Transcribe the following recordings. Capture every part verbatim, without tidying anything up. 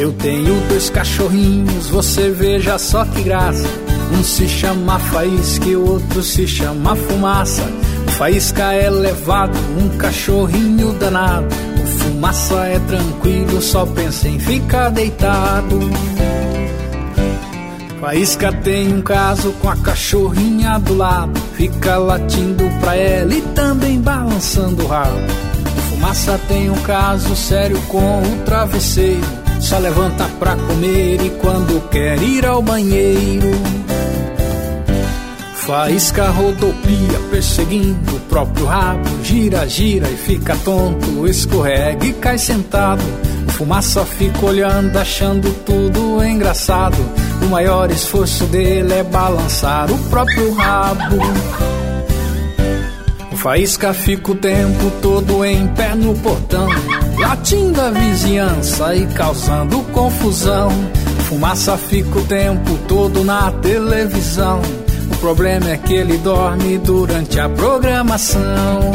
Eu tenho dois cachorrinhos, você veja só que graça. Um se chama Faísca e o outro se chama Fumaça. O Faísca é levado, um cachorrinho danado. O Fumaça é tranquilo, só pensa em ficar deitado. Faísca tem um caso com a cachorrinha do lado. Fica latindo pra ela e também balançando o rabo. O Fumaça tem um caso sério com o travesseiro. Só levanta pra comer e quando quer ir ao banheiro. Faísca rodopia perseguindo o próprio rabo. Gira, gira e fica tonto, escorrega e cai sentado. O Fumaça fica olhando, achando tudo engraçado. O maior esforço dele é balançar o próprio rabo. O Faísca fica o tempo todo em pé no portão, latindo a vizinhança e causando confusão. O Fumaça fica o tempo todo na televisão. O problema é que ele dorme durante a programação.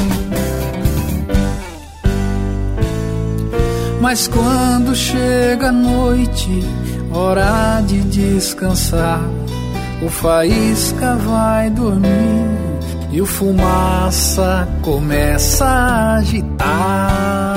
Mas quando chega a noite, hora de descansar, o Faísca vai dormir e o Fumaça começa a agitar.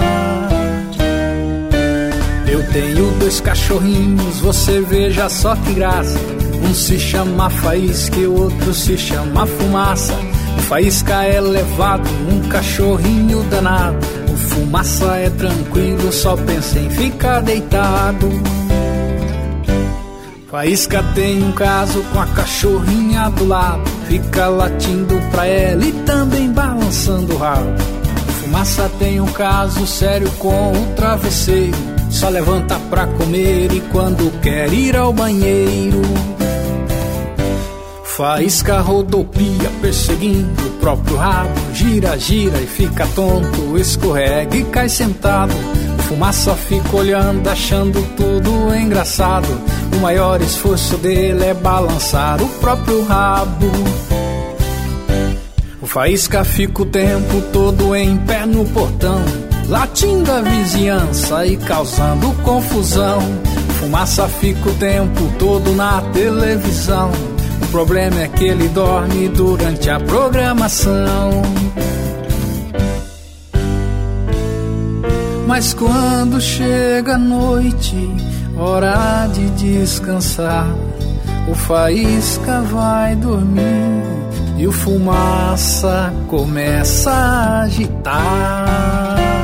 Eu tenho dois cachorrinhos, você veja só que graça. Um se chama Faísca e o outro se chama Fumaça. O Faísca é levado, um cachorrinho danado. O Fumaça é tranquilo, só pensa em ficar deitado. Faísca tem um caso com a cachorrinha do lado. Fica latindo pra ela e também balançando o rabo. O Fumaça tem um caso sério com o travesseiro. Só levanta pra comer e quando quer ir ao banheiro. Faísca rodopia perseguindo o próprio rabo. Gira, gira e fica tonto, escorrega e cai sentado. O Fumaça fica olhando, achando tudo engraçado. O maior esforço dele é balançar o próprio rabo. O Faísca fica o tempo todo em pé no portão, latindo a vizinhança e causando confusão. O Fumaça fica o tempo todo na televisão. O problema é que ele dorme durante a programação. Mas quando chega a noite, hora de descansar, o Faísca vai dormir e o Fumaça começa a agitar.